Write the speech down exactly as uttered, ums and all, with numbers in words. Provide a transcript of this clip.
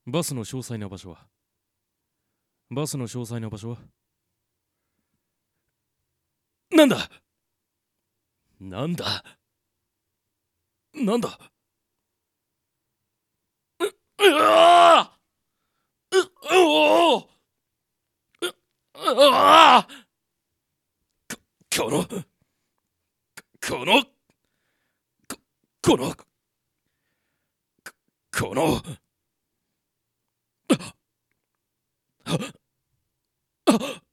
バスの詳細な場所はバスの詳細な場所はなんだなんだなんだうわううおううわこのこのここのこのああ